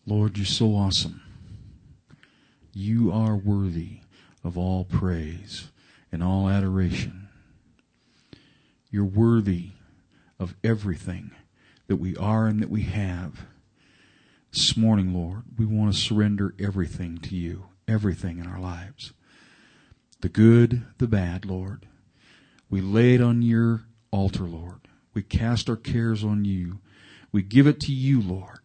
Lord, you're so awesome. You are worthy of all praise and all adoration. You're worthy of everything that we are and that we have. This morning, Lord, we want to surrender everything to you, everything in our lives. The good, the bad, Lord. We lay it on your altar, Lord. We cast our cares on you. We give it to you, Lord.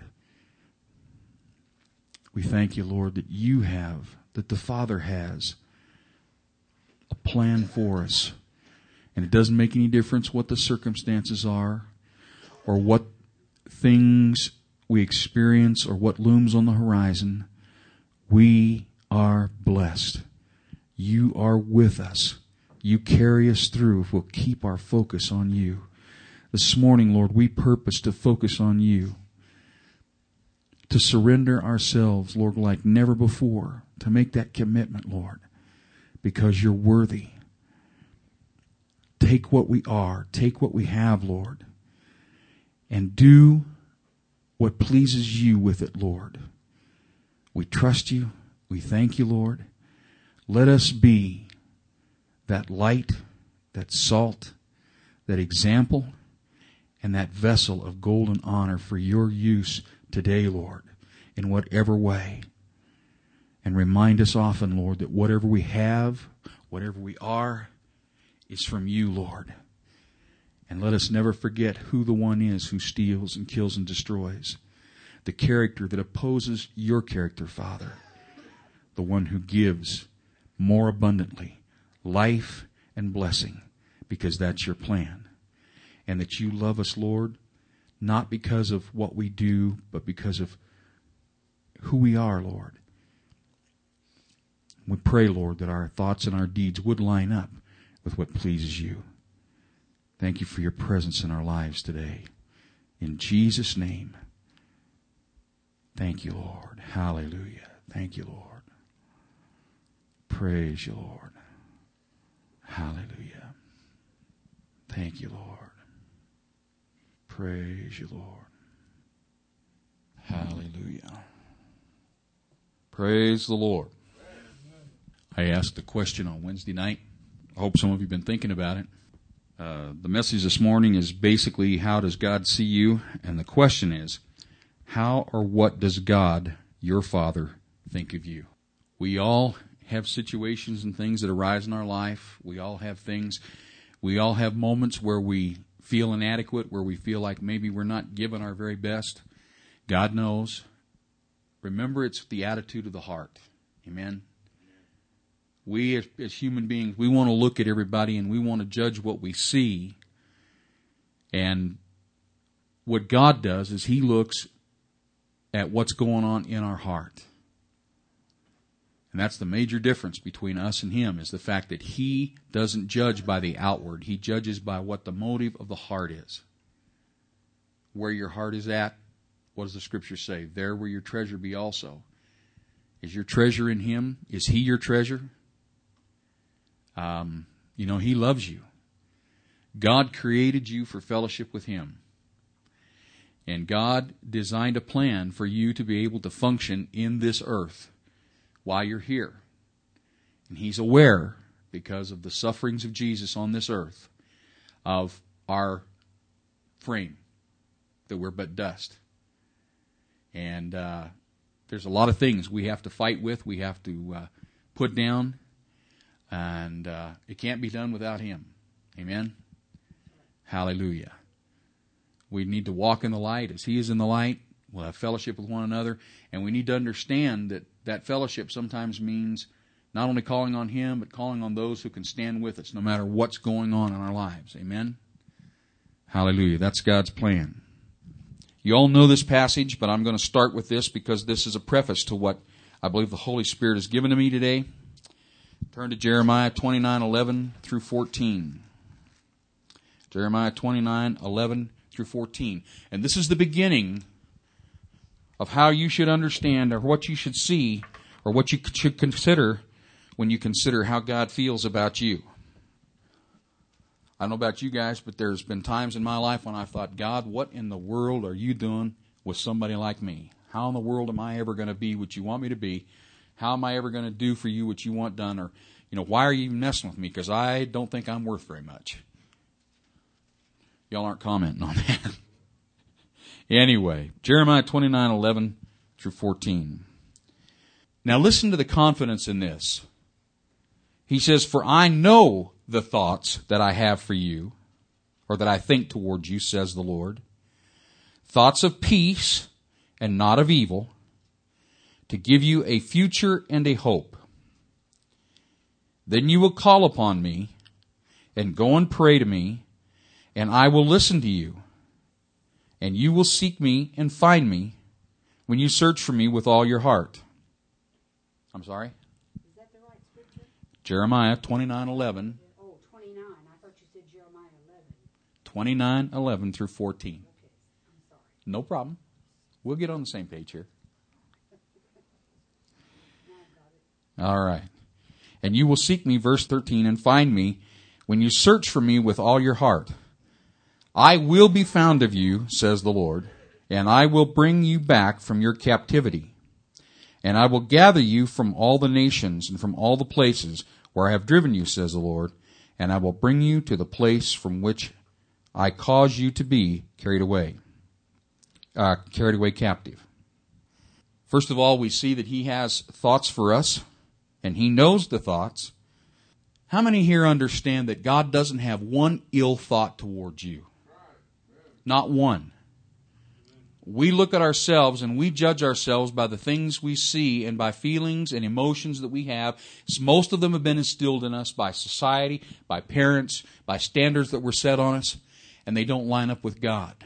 We thank you, Lord, that you have, that the Father has a plan for us. And it doesn't make any difference what the circumstances are or what things we experience or what looms on the horizon. We are blessed. You are with us. You carry us through if we'll keep our focus on you. This morning, Lord, we purpose to focus on you, to surrender ourselves, Lord, like never before, to make that commitment, Lord, because you're worthy. Take what we are, take what we have, Lord, and do what pleases you with it, Lord. We trust you. We thank you, Lord. Let us be that light, that salt, that example, and that vessel of golden honor for your use today, Lord, in whatever way. And remind us often, Lord, that whatever we have, whatever we are, is from you, Lord. And let us never forget who the one is who steals and kills and destroys. The character that opposes your character, Father. The one who gives more abundantly life and blessing, because that's your plan. And that you love us, Lord, not because of what we do, but because of who we are, Lord. We pray, Lord, that our thoughts and our deeds would line up with what pleases you. Thank you for your presence in our lives today. In Jesus' name, thank you, Lord. Hallelujah. Thank you, Lord. Praise you, Lord. Hallelujah. Thank you, Lord. Praise you, Lord. Hallelujah. Praise the Lord. I asked a question on Wednesday night. I hope some of you have been thinking about it. The message this morning is basically, how does God see you? And the question is, how or what does God, your Father, think of you? We all have situations and things that arise in our life. We all have things. We all have moments where we feel inadequate, where we feel like maybe we're not giving our very best. God knows. Remember, it's the attitude of the heart. Amen? We, as human beings, we want to look at everybody and we want to judge what we see. And what God does is He looks at what's going on in our heart. And that's the major difference between us and Him, is the fact that He doesn't judge by the outward. He judges by what the motive of the heart is. Where your heart is at, what does the Scripture say? There will your treasure be also. Is your treasure in Him? Is He your treasure? He loves you. God created you for fellowship with Him. And God designed a plan for you to be able to function in this earth while you're here. And He's aware, because of the sufferings of Jesus on this earth, of our frame, that we're but dust. And there's a lot of things we have to fight with, we have to put down, and it can't be done without Him. Amen? Hallelujah. We need to walk in the light as He is in the light. We'll have fellowship with one another. And we need to understand that that fellowship sometimes means not only calling on Him, but calling on those who can stand with us no matter what's going on in our lives. Amen? Hallelujah. That's God's plan. You all know this passage, but I'm going to start with this because this is a preface to what I believe the Holy Spirit has given to me today. Turn to Jeremiah 29:11 through 14. Jeremiah 29:11 through 14. And this is the beginning of how you should understand, or what you should see, or what you should consider when you consider how God feels about you. I don't know about you guys, but there's been times in my life when I thought, God, what in the world are you doing with somebody like me? How in the world am I ever going to be what you want me to be? How am I ever going to do for you what you want done? Or, why are you even messing with me? Because I don't think I'm worth very much. Y'all aren't commenting on that. Anyway, Jeremiah 29:11 through 14. Now listen to the confidence in this. He says, "For I know the thoughts that I have for you, or that I think towards you, says the Lord. Thoughts of peace and not of evil, to give you a future and a hope. Then you will call upon me and go and pray to me, and I will listen to you. And you will seek me and find me when you search for me with all your heart." I'm sorry? Is that the right scripture? Jeremiah 29:11. Oh, 29. I thought you said Jeremiah 11. 29:11 through 14. Okay, I'm sorry. No problem. We'll get on the same page here. Now I've got it. All right. "And you will seek me," verse 13, "and find me when you search for me with all your heart. I will be found of you, says the Lord, and I will bring you back from your captivity. And I will gather you from all the nations and from all the places where I have driven you, says the Lord, and I will bring you to the place from which I caused you to be carried away captive." First of all, we see that He has thoughts for us, and He knows the thoughts. How many here understand that God doesn't have one ill thought towards you? Not one. We look at ourselves and we judge ourselves by the things we see and by feelings and emotions that we have. Most of them have been instilled in us by society, by parents, by standards that were set on us, and they don't line up with God.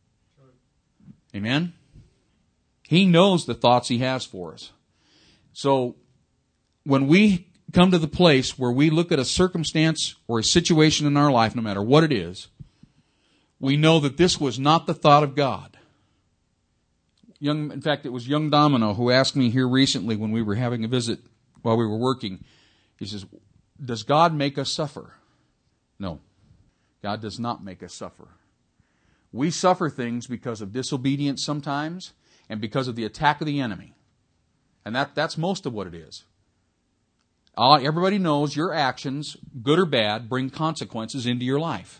Amen? He knows the thoughts He has for us. So, when we come to the place where we look at a circumstance or a situation in our life, no matter what it is, we know that this was not the thought of God. In fact, it was young Domino who asked me here recently when we were having a visit while we were working. He says, "Does God make us suffer?" No. God does not make us suffer. We suffer things because of disobedience sometimes and because of the attack of the enemy. And that's most of what it is. Everybody knows your actions, good or bad, bring consequences into your life.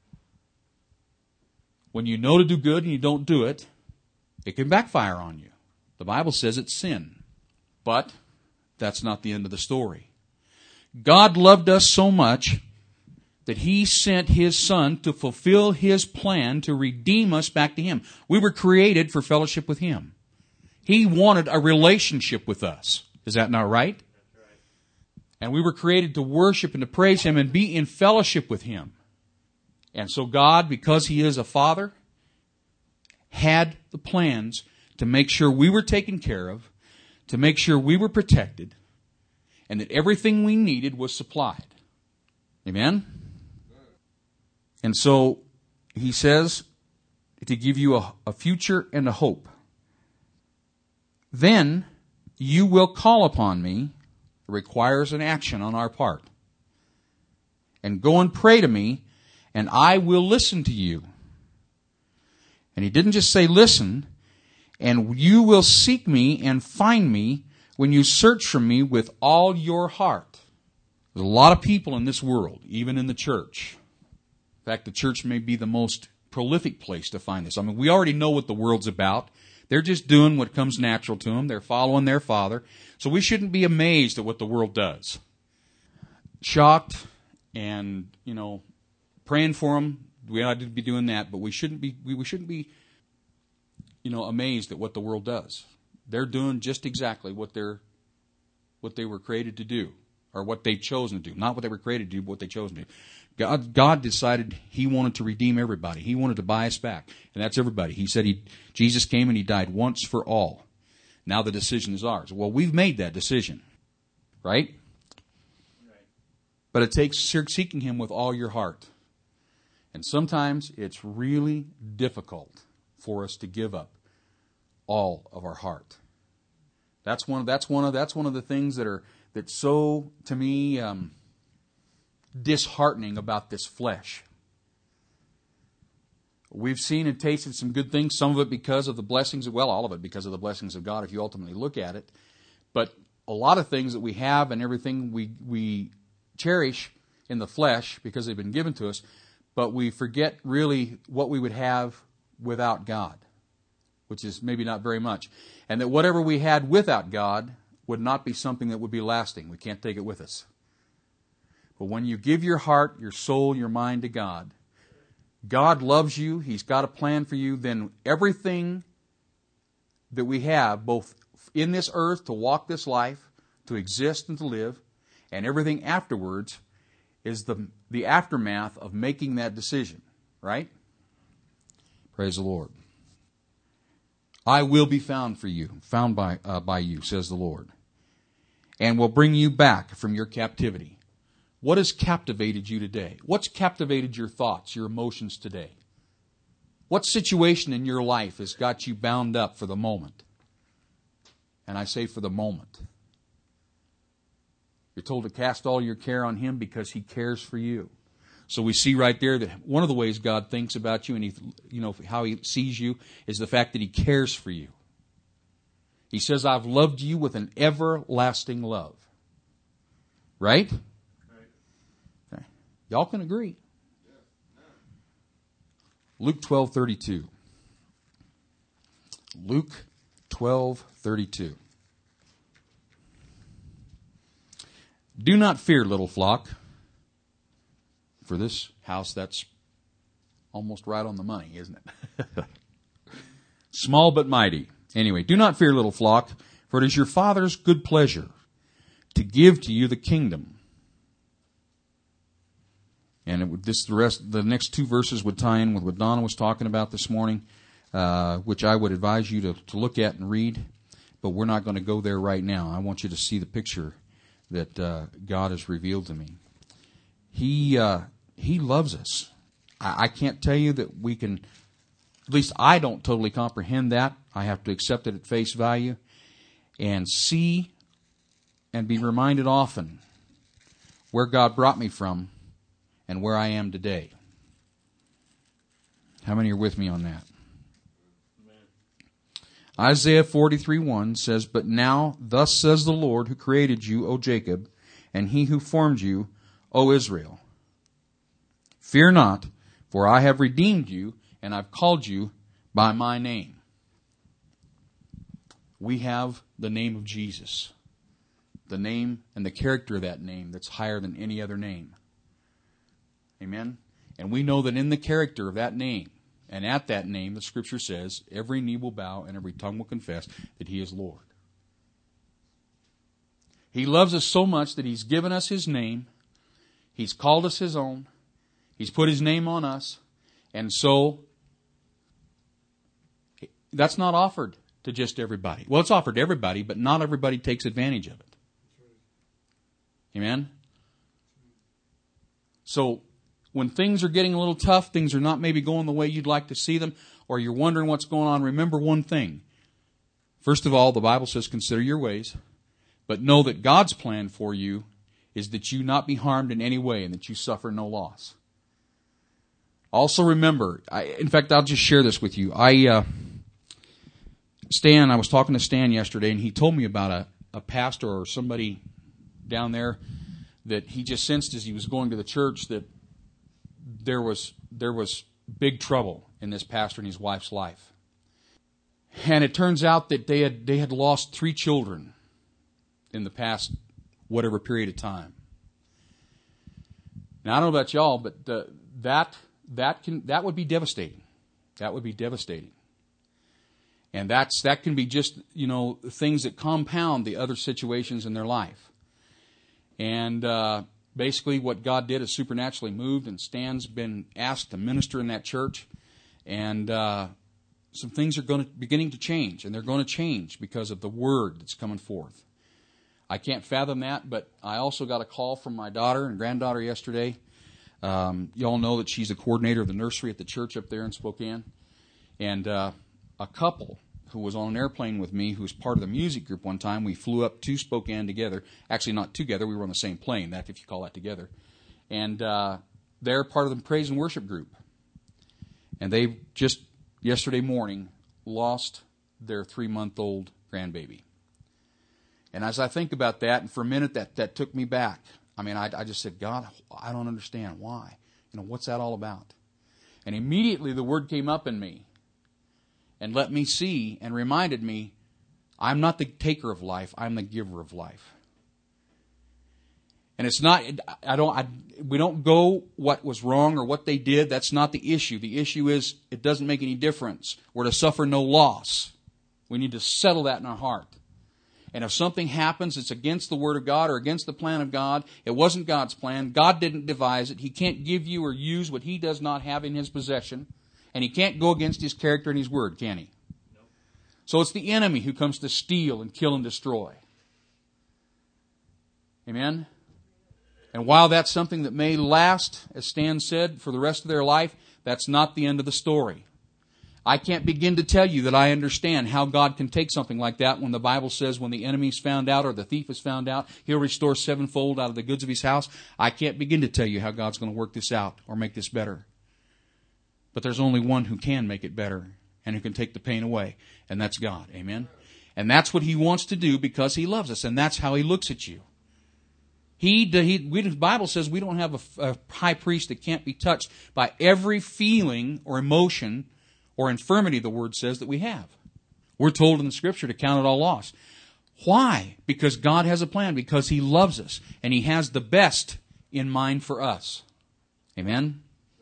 When you know to do good and you don't do it, it can backfire on you. The Bible says it's sin. But that's not the end of the story. God loved us so much that He sent His Son to fulfill His plan to redeem us back to Him. We were created for fellowship with Him. He wanted a relationship with us. Is that not right? That's right. And we were created to worship and to praise Him and be in fellowship with Him. And so God, because He is a Father, had the plans to make sure we were taken care of, to make sure we were protected, and that everything we needed was supplied. Amen? And so He says to give you a future and a hope. "Then you will call upon me," it requires an action on our part, "and go and pray to me, and I will listen to you." And He didn't just say listen, "and you will seek me and find me when you search for me with all your heart." There's a lot of people in this world, even in the church. In fact, the church may be the most prolific place to find this. I mean, we already know what the world's about. They're just doing what comes natural to them. They're following their father. So we shouldn't be amazed at what the world does. Shocked and, praying for them. We ought to be doing that, but we shouldn't be amazed at what the world does. They're doing just exactly what they were created to do, or what they've chosen to do. Not what they were created to do, but what they chose to do. God decided He wanted to redeem everybody. He wanted to buy us back, and that's everybody. He said Jesus came and He died once for all. Now the decision is ours. Well, we've made that decision, right? But it takes seeking Him with all your heart. And sometimes it's really difficult for us to give up all of our heart. That's one of the things that's so, to me, disheartening about this flesh. We've seen and tasted some good things, some of it because of the blessings, well, all of it because of the blessings of God if you ultimately look at it. But a lot of things that we have and everything we cherish in the flesh because they've been given to us, but we forget really what we would have without God, which is maybe not very much. And that whatever we had without God would not be something that would be lasting. We can't take it with us. But when you give your heart, your soul, your mind to God, God loves you, He's got a plan for you, then everything that we have, both in this earth to walk this life, to exist and to live, and everything afterwards is the aftermath of making that decision, right? Praise the Lord. I will be found for you, found by you, says the Lord, and will bring you back from your captivity. What has captivated you today? What's captivated your thoughts, your emotions today? What situation in your life has got you bound up for the moment? And I say for the moment. You're told to cast all your care on Him because He cares for you. So we see right there that one of the ways God thinks about you and how He sees you is the fact that He cares for you. He says, I've loved you with an everlasting love. Right? Okay. Y'all can agree. Luke 12:32. Luke 12:32. Do not fear, little flock. For this house, that's almost right on the money, isn't it? Small but mighty. Anyway, do not fear, little flock, for it is your Father's good pleasure to give to you the kingdom. And the next two verses would tie in with what Donna was talking about this morning, which I would advise you to look at and read. But we're not going to go there right now. I want you to see the picture that God has revealed to me. He loves us. I can't tell you that we can, at least I don't totally comprehend that. I have to accept it at face value and see and be reminded often where God brought me from and where I am today. How many are with me on that? Amen. Isaiah 43:1 says, But now thus says the Lord who created you, O Jacob, and He who formed you, O Israel. Fear not, for I have redeemed you, and I've called you by my name. We have the name of Jesus. The name and the character of that name that's higher than any other name. Amen? And we know that in the character of that name, and at that name, the Scripture says, every knee will bow and every tongue will confess that He is Lord. He loves us so much that He's given us His name. He's called us His own. He's put His name on us. And so, that's not offered to just everybody. Well, it's offered to everybody, but not everybody takes advantage of it. Amen? So, when things are getting a little tough, things are not maybe going the way you'd like to see them, or you're wondering what's going on, remember one thing. First of all, the Bible says, consider your ways, but know that God's plan for you is that you not be harmed in any way and that you suffer no loss. Also remember, in fact, I'll just share this with you. I was talking to Stan yesterday, and he told me about a pastor or somebody down there that he just sensed as he was going to the church that there was big trouble in this pastor and his wife's life. And it turns out that they had lost 3 children in the past whatever period of time. Now, I don't know about y'all, but that would be devastating. That would be devastating. And that can be just, things that compound the other situations in their life. And basically what God did is supernaturally moved, and Stan's been asked to minister in that church. And some things are beginning to change, and they're going to change because of the word that's coming forth. I can't fathom that, but I also got a call from my daughter and granddaughter yesterday. Y'all know that she's the coordinator of the nursery at the church up there in Spokane. And a couple who was on an airplane with me, who was part of the music group one time, we flew up to Spokane together. Actually, not together. We were on the same plane, that if you call that together. And they're part of the praise and worship group. And they just yesterday morning lost their 3-month-old grandbaby. And as I think about that, and for a minute that took me back. I mean, I just said, God, I don't understand why. What's that all about? And immediately the word came up in me and let me see and reminded me, I'm not the taker of life, I'm the giver of life. And it's not, we don't go what was wrong or what they did. That's not the issue. The issue is it doesn't make any difference. We're to suffer no loss. We need to settle that in our heart. And if something happens that's against the Word of God or against the plan of God, it wasn't God's plan. God didn't devise it. He can't give you or use what He does not have in His possession. And He can't go against His character and His Word, can He? No. So it's the enemy who comes to steal and kill and destroy. Amen? And while that's something that may last, as Stan said, for the rest of their life, that's not the end of the story. I can't begin to tell you that I understand how God can take something like that when the Bible says when the enemy's found out or the thief is found out, He'll restore sevenfold out of the goods of his house. I can't begin to tell you how God's going to work this out or make this better. But there's only one who can make it better and who can take the pain away, and that's God. Amen? And that's what He wants to do because He loves us, and that's how He looks at you. The Bible says we don't have a high priest that can't be touched by every feeling or emotion or infirmity, the Word says, that we have. We're told in the Scripture to count it all loss. Why? Because God has a plan, because He loves us, and He has the best in mind for us. Amen?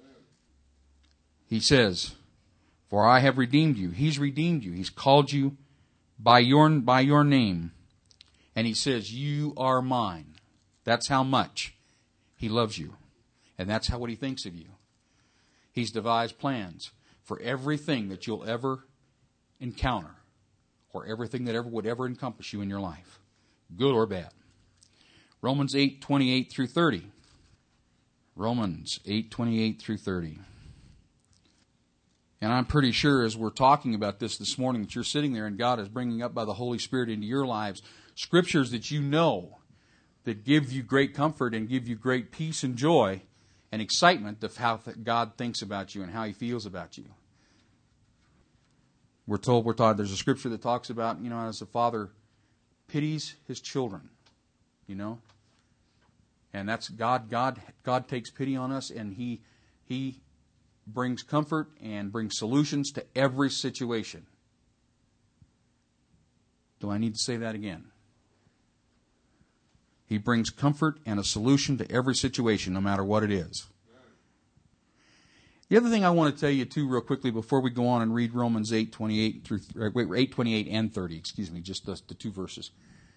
He says, for I have redeemed you. He's redeemed you. He's called you by your name. And He says, you are mine. That's how much He loves you. And that's what He thinks of you. He's devised plans for everything that you'll ever encounter, or everything that would ever encompass you in your life, good or bad. Romans 8:28 through 30. Romans 8:28 through 30. And I'm pretty sure as we're talking about this morning that you're sitting there and God is bringing up by the Holy Spirit into your lives scriptures that you know that give you great comfort and give you great peace and joy and excitement of how God thinks about you and how He feels about you. We're taught, there's a scripture that talks about, as a father pities his children, and that's God. God takes pity on us, and He brings comfort and brings solutions to every situation. Do I need to say that again? He brings comfort and a solution to every situation, no matter what it is. The other thing I want to tell you, too, real quickly before we go on and read Romans 8:28 and 30, just the two verses.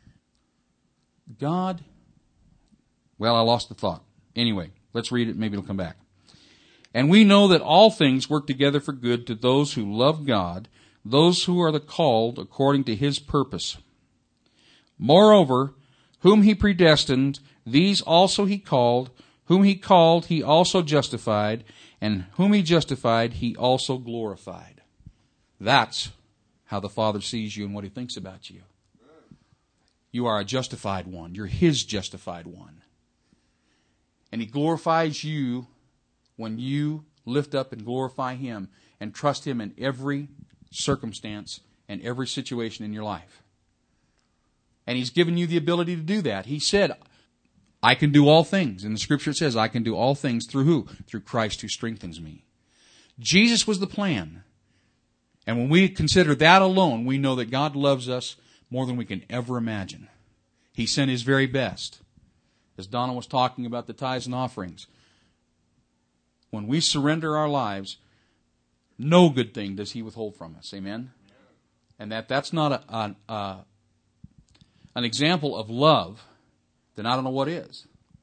God, well, I lost the thought. Anyway, let's read it. Maybe it'll come back. And we know that all things work together for good to those who love God, those who are the called according to His purpose. Moreover, whom He predestined, these also He called. Whom He called, He also justified. And whom He justified, He also glorified. That's how the Father sees you and what He thinks about you. You are a justified one. You're His justified one. And He glorifies you when you lift up and glorify Him and trust Him in every circumstance and every situation in your life. And He's given you the ability to do that. He said, I can do all things. And the Scripture says, I can do all things through who? Through Christ who strengthens me. Jesus was the plan. And when we consider that alone, we know that God loves us more than we can ever imagine. He sent His very best. As Donna was talking about the tithes and offerings, when we surrender our lives, no good thing does He withhold from us. Amen? And that's not an example of love, then I don't know what is.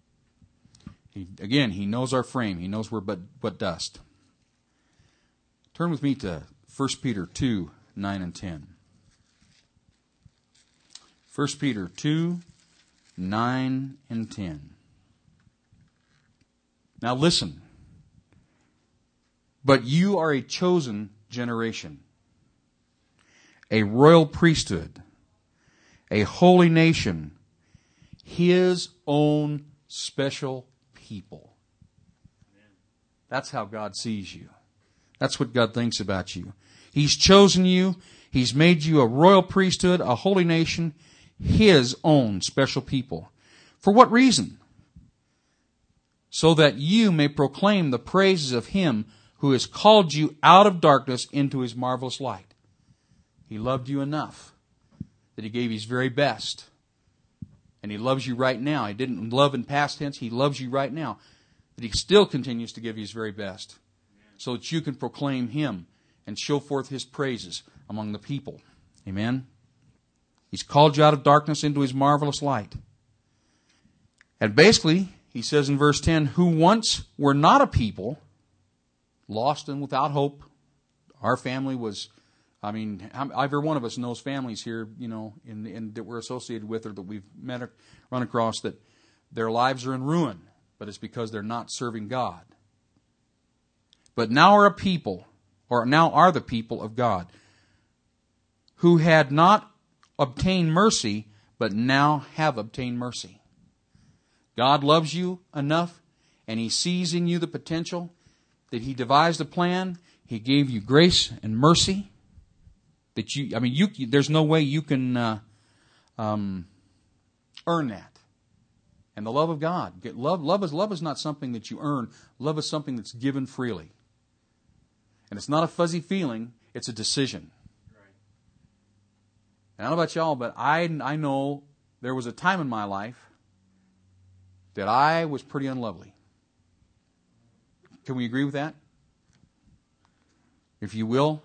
He knows our frame. He knows we're but dust. Turn with me to 1 Peter 2, 9 and 10. 1 Peter 2, 9 and 10. Now listen. But you are a chosen generation, a royal priesthood, a holy nation, His own special people. That's how God sees you. That's what God thinks about you. He's chosen you. He's made you a royal priesthood, a holy nation, His own special people. For what reason? So that you may proclaim the praises of Him who has called you out of darkness into His marvelous light. He loved you enough that He gave His very best. And He loves you right now. He didn't love in past tense. He loves you right now. But He still continues to give you His very best so that you can proclaim Him and show forth His praises among the people. Amen? He's called you out of darkness into His marvelous light. And basically, He says in verse 10, who once were not a people, lost and without hope. Our family was, every one of us knows families here, in that we're associated with or that we've run across that their lives are in ruin, but it's because they're not serving God. But now are the people of God, who had not obtained mercy, but now have obtained mercy. God loves you enough, and He sees in you the potential that He devised a plan. He gave you grace and mercy. That there's no way you can earn that. And the love of God, love is not something that you earn. Love is something that's given freely. And it's not a fuzzy feeling, it's a decision. Right. And I don't know about y'all, but I know there was a time in my life that I was pretty unlovely. Can we agree with that? If you will.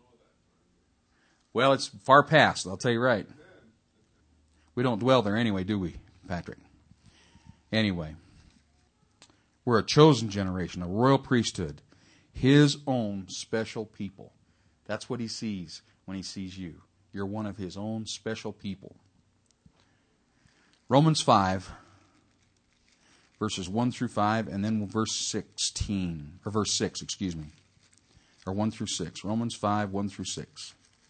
Well, it's far past, I'll tell you right. We don't dwell there anyway, do we, Patrick? Anyway, we're a chosen generation, a royal priesthood, His own special people. That's what He sees when He sees you. You're one of His own special people. Romans 5, verses 1 through 5, and then verse 6, or 1 through 6. Romans 5, 1 through 6.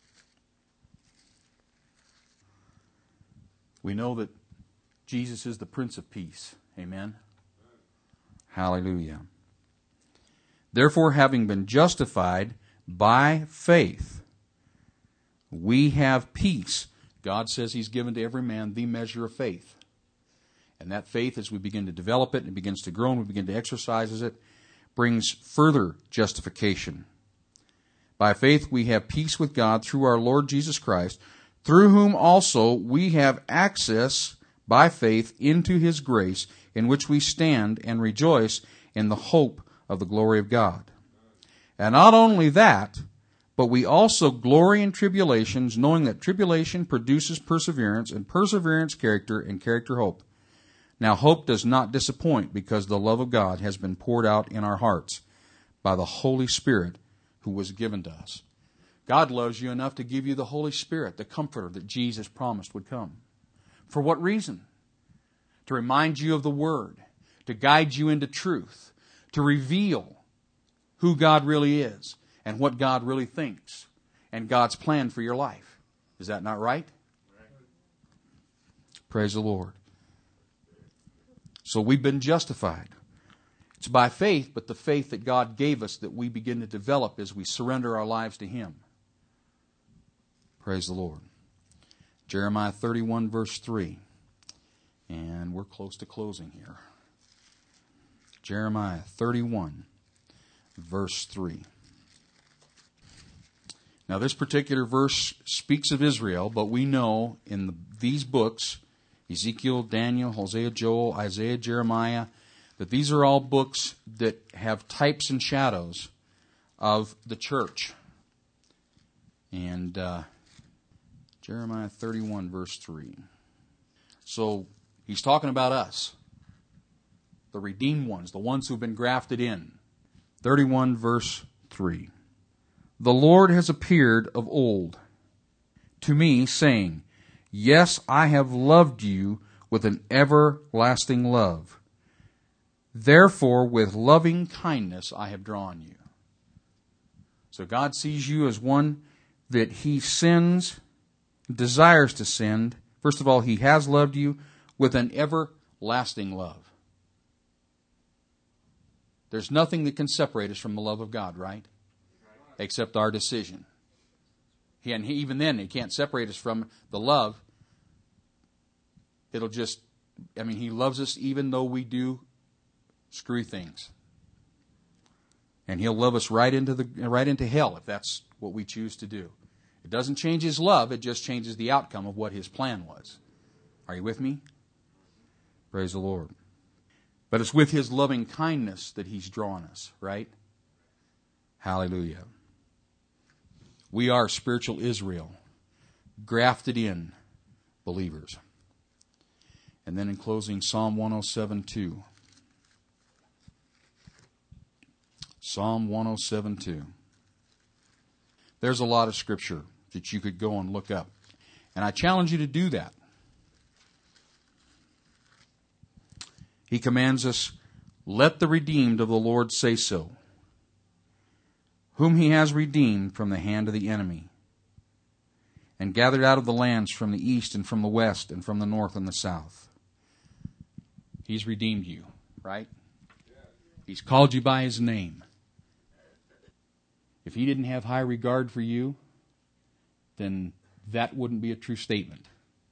We know that Jesus is the Prince of Peace. Amen? Hallelujah. Therefore, having been justified by faith, we have peace. God says He's given to every man the measure of faith. And that faith, as we begin to develop it, and it begins to grow, and we begin to exercise it, brings further justification. By faith we have peace with God through our Lord Jesus Christ, through whom also we have access by faith into His grace, in which we stand and rejoice in the hope of the glory of God. And not only that, but we also glory in tribulations, knowing that tribulation produces perseverance, and perseverance character, and character hope. Now hope does not disappoint, because the love of God has been poured out in our hearts by the Holy Spirit who was given to us. God loves you enough to give you the Holy Spirit, the Comforter that Jesus promised would come. For what reason? To remind you of the Word, to guide you into truth, to reveal who God really is and what God really thinks and God's plan for your life. Is that not right? Praise the Lord. So we've been justified. It's by faith, but the faith that God gave us that we begin to develop as we surrender our lives to Him. Praise the Lord. Jeremiah 31, verse 3. And we're close to closing here. Jeremiah 31, verse 3. Now this particular verse speaks of Israel, but we know in these books, Ezekiel, Daniel, Hosea, Joel, Isaiah, Jeremiah, that these are all books that have types and shadows of the church. And Jeremiah 31, verse 3. So he's talking about us, the redeemed ones, the ones who've been grafted in. 31, verse 3. The Lord has appeared of old to me, saying, Yes, I have loved you with an everlasting love. Therefore, with loving kindness I have drawn you. So God sees you as one that He sends, desires to send. First of all, He has loved you with an everlasting love. There's nothing that can separate us from the love of God, right? except our decision. And even then, He can't separate us from the love. It'll just, He loves us even though we do screwy things. And He'll love us right into hell if that's what we choose to do. It doesn't change His love, it just changes the outcome of what His plan was. Are you with me? Praise the Lord. But it's with His loving kindness that He's drawn us, right? Hallelujah. We are spiritual Israel, grafted in believers. And then in closing, Psalm 107:2. Psalm 107:2. There's a lot of scripture that you could go and look up. And I challenge you to do that. He commands us, let the redeemed of the Lord say so, whom He has redeemed from the hand of the enemy, and gathered out of the lands from the east and from the west and from the north and the south. He's redeemed you, right? He's called you by His name. If He didn't have high regard for you, then that wouldn't be a true statement.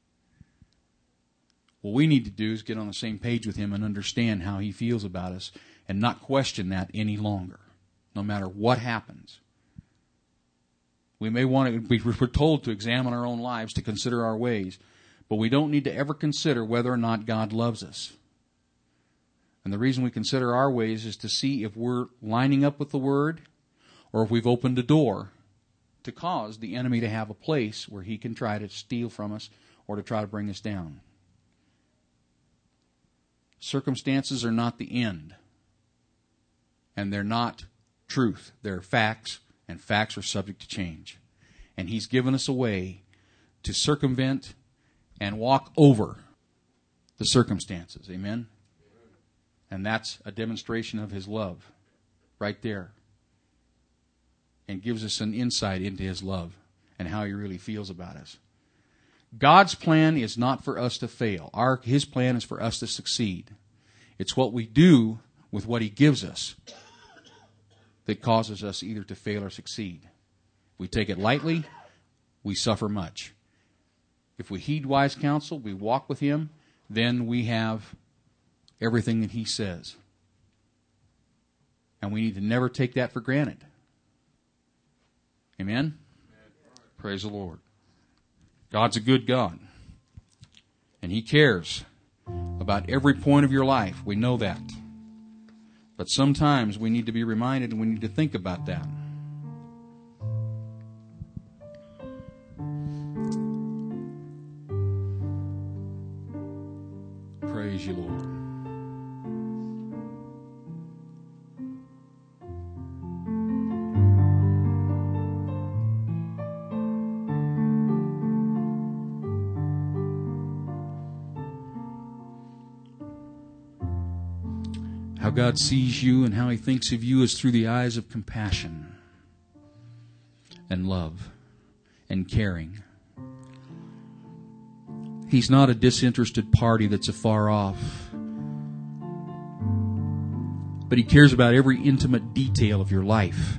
What we need to do is get on the same page with Him and understand how He feels about us and not question that any longer, no matter what happens. We may want to, we're told to examine our own lives, to consider our ways, but we don't need to ever consider whether or not God loves us. And the reason we consider our ways is to see if we're lining up with the Word, or if we've opened a door to cause the enemy to have a place where he can try to steal from us or to try to bring us down. Circumstances are not the end. And they're not truth. They're facts, and facts are subject to change. And He's given us a way to circumvent and walk over the circumstances. Amen? And that's a demonstration of His love right there. And gives us an insight into His love and how He really feels about us. God's plan is not for us to fail. His plan is for us to succeed. It's what we do with what He gives us that causes us either to fail or succeed. If we take it lightly, we suffer much. If we heed wise counsel, we walk with Him, then we have everything that He says. And we need to never take that for granted. Amen? Praise the Lord. God's a good God. And He cares about every point of your life. We know that. But sometimes we need to be reminded and we need to think about that. Praise you, Lord. How God sees you and how He thinks of you is through the eyes of compassion and love and caring. He's not a disinterested party that's afar off. But He cares about every intimate detail of your life.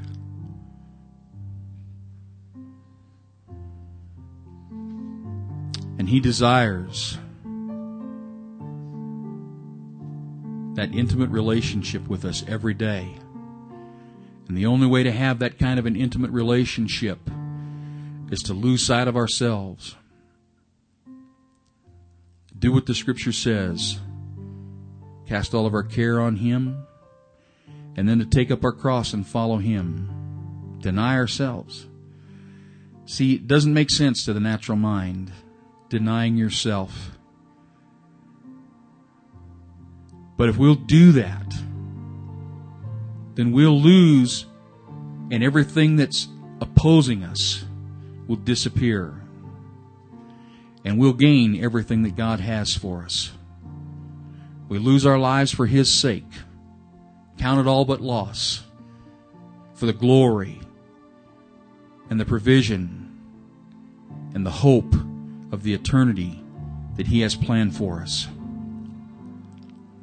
And He desires that intimate relationship with us every day. And the only way to have that kind of an intimate relationship is to lose sight of ourselves. Do what the Scripture says. Cast all of our care on Him. And then to take up our cross and follow Him. Deny ourselves. See, it doesn't make sense to the natural mind, denying yourself. But if we'll do that, then we'll lose, and everything that's opposing us will disappear. And we'll gain everything that God has for us. We lose our lives for His sake. Count it all but loss. For the glory and the provision and the hope of the eternity that He has planned for us.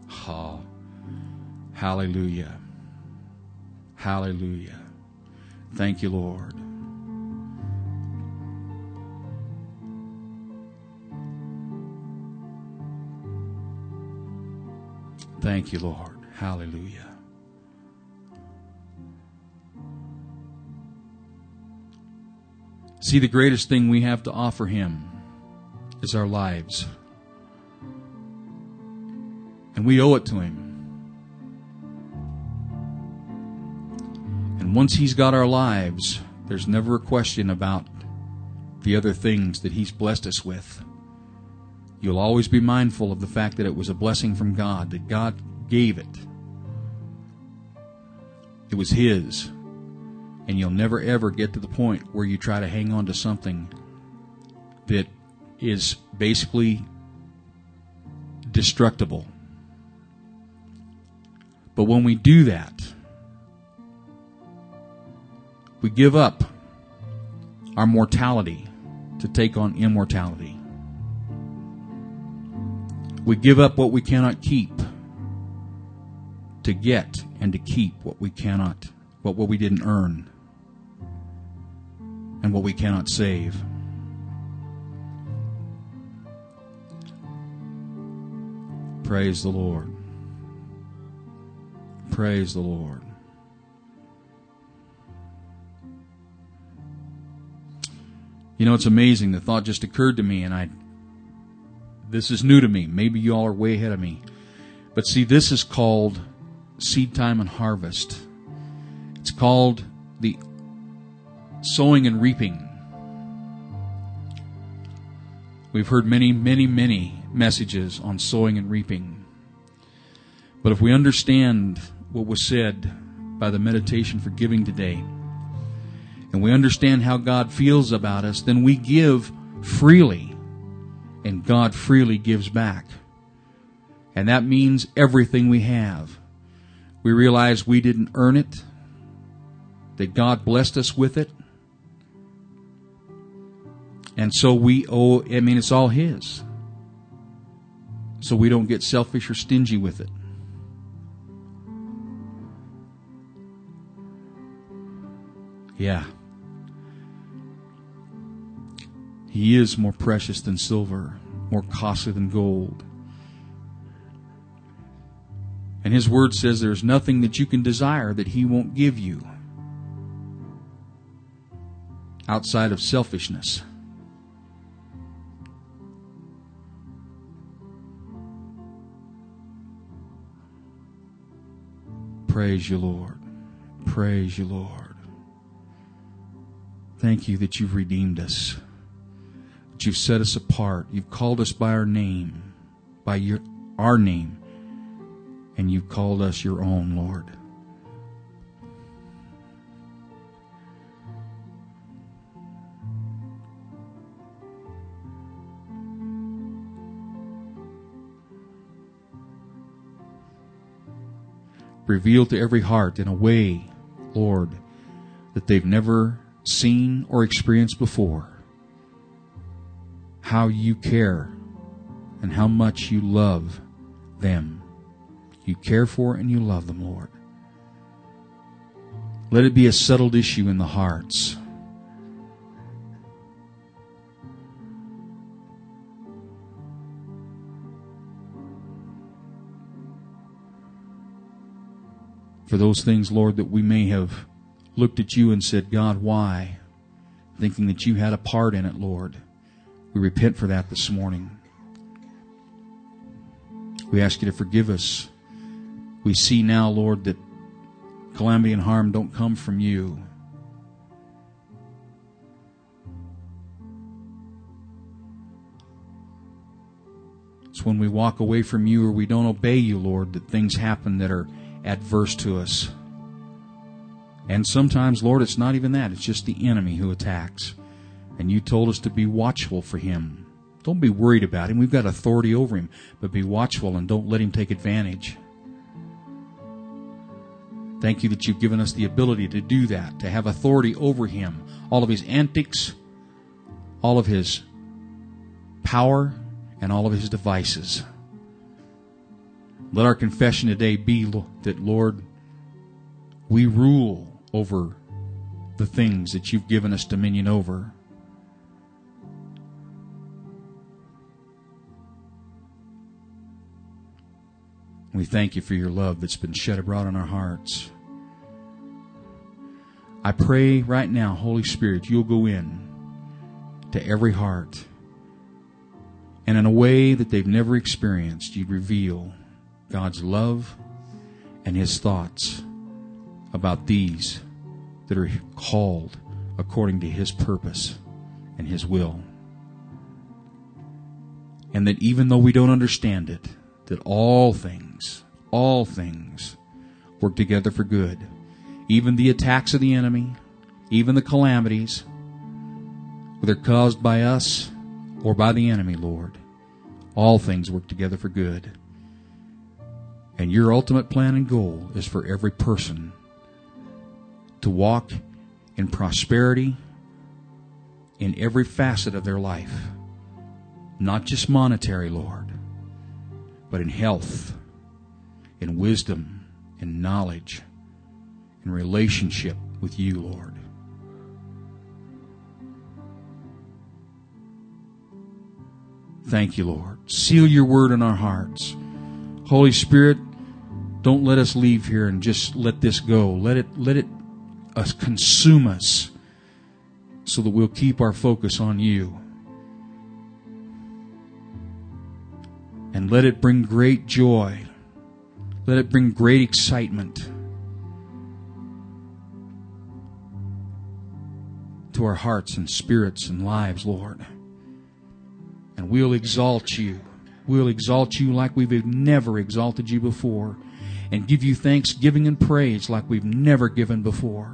Oh, hallelujah. Hallelujah. Thank you, Lord. Thank you, Lord. Hallelujah. See, the greatest thing we have to offer Him is our lives. And we owe it to Him. And once He's got our lives, there's never a question about the other things that He's blessed us with. You'll always be mindful of the fact that it was a blessing from God, that God gave it. It was His. And you'll never ever get to the point where you try to hang on to something that is basically destructible. But when we do that, we give up our mortality to take on immortality. We give up what we cannot keep to get and to keep what we cannot, what we didn't earn, and what we cannot save. Praise the Lord. Praise the Lord. You know, it's amazing. The thought just occurred to me, and this is new to me. Maybe you all are way ahead of me. But see, this is called seed time and harvest. It's called the sowing and reaping. We've heard many, many, many messages on sowing and reaping. But if we understand what was said by the meditation for giving today, and we understand how God feels about us, then we give freely, and God freely gives back. And that means everything we have. We realize we didn't earn it, that God blessed us with it, and so we owe, it's all His. So we don't get selfish or stingy with it. Yeah. He is more precious than silver, more costly than gold. And His Word says there's nothing that you can desire that He won't give you outside of selfishness. Praise you, Lord. Praise you, Lord. Thank you that you've redeemed us, that you've set us apart. You've called us by our name, our name, and you've called us your own, Lord. Reveal to every heart in a way, Lord, that they've never seen or experienced before, how you care and how much you love them. You care for and you love them, Lord. Let it be a settled issue in the hearts. For those things, Lord, that we may have looked at you and said, God, why? Thinking that you had a part in it, Lord. We repent for that this morning. We ask you to forgive us. We see now, Lord, that calamity and harm don't come from you. It's when we walk away from you or we don't obey you, Lord, that things happen that are adverse to us. And sometimes, Lord, it's not even that. It's just the enemy who attacks. And you told us to be watchful for him. Don't be worried about him. We've got authority over him. But be watchful and don't let him take advantage. Thank you that you've given us the ability to do that, to have authority over him. All of his antics, all of his power, and all of his devices. Let our confession today be that, Lord, we rule over the things that you've given us dominion over. We thank you for your love that's been shed abroad in our hearts. I pray right now, Holy Spirit, you'll go in to every heart, and in a way that they've never experienced, you'd reveal God's love and His thoughts about these that are called according to His purpose and His will. And that even though we don't understand it, that all things work together for good. Even the attacks of the enemy, even the calamities, whether caused by us or by the enemy, Lord, all things work together for good. And your ultimate plan and goal is for every person to walk in prosperity in every facet of their life. Not just monetary, Lord, but in health, in wisdom, in knowledge, in relationship with you, Lord. Thank you, Lord. Seal your word in our hearts. Holy Spirit, don't let us leave here and just let this go. Let it consume us so that we'll keep our focus on you. And let it bring great joy. Let it bring great excitement to our hearts and spirits and lives, Lord. And we'll exalt you. We'll exalt you like we've never exalted you before. And give you thanksgiving and praise like we've never given before.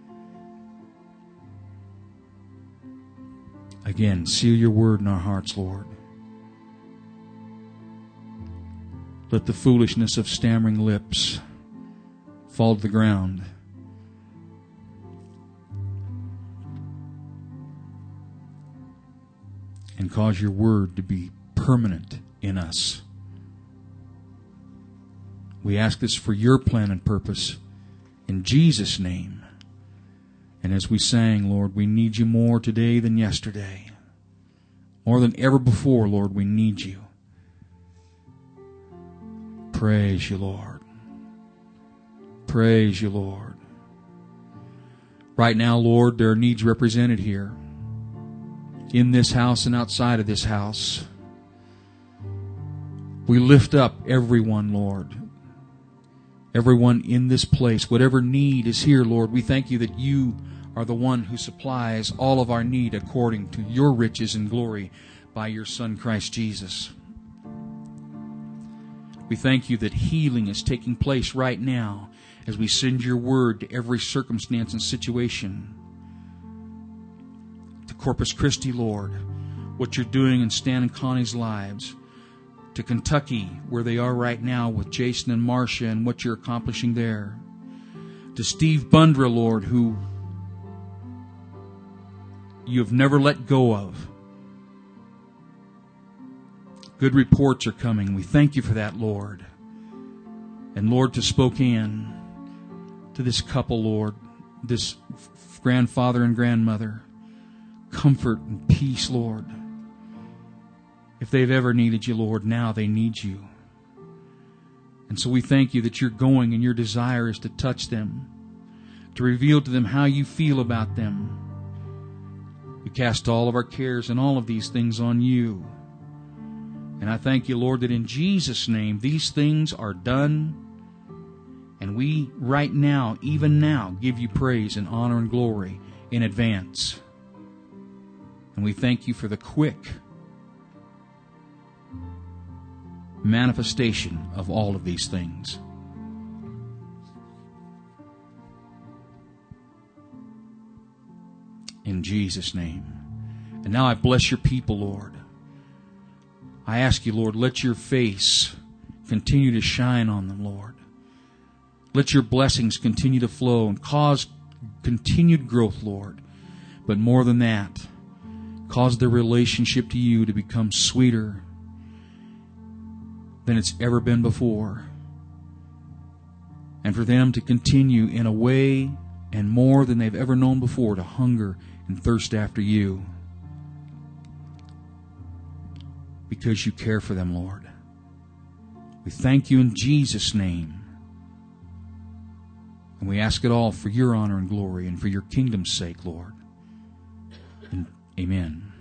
Again, seal your word in our hearts, Lord. Let the foolishness of stammering lips fall to the ground. And cause your word to be permanent in us. We ask this for your plan and purpose in Jesus' name. And as we sang, Lord, we need you more today than yesterday. More than ever before, Lord, we need you. Praise you, Lord. Praise you, Lord. Right now, Lord, there are needs represented here. In this house and outside of this house. We lift up everyone, Lord. Everyone in this place. Whatever need is here, Lord, we thank you that you are the one who supplies all of our need according to your riches and glory by your Son, Christ Jesus. We thank you that healing is taking place right now as we send your word to every circumstance and situation. To Corpus Christi, Lord, what you're doing in Stan and Connie's lives. To Kentucky, where they are right now with Jason and Marcia and what you're accomplishing there. To Steve Bundra, Lord, who you have never let go of. Good reports are coming. We thank you for that, Lord. And Lord, to Spokane, to this couple, Lord, this grandfather and grandmother, comfort and peace, Lord. If they've ever needed you, Lord, now they need you. And so we thank you that you're going and your desire is to touch them, to reveal to them how you feel about them. We cast all of our cares and all of these things on you. And I thank you, Lord, that in Jesus' name, these things are done. And we, right now, even now, give you praise and honor and glory in advance. And we thank you for the quick manifestation of all of these things. In Jesus' name. And now I bless your people, Lord. I ask you, Lord, let your face continue to shine on them, Lord. Let your blessings continue to flow and cause continued growth, Lord. But more than that, cause their relationship to you to become sweeter than it's ever been before. And for them to continue in a way and more than they've ever known before to hunger and thirst after you. Because you care for them, Lord. We thank you in Jesus' name. And we ask it all for your honor and glory and for your kingdom's sake, Lord. And amen.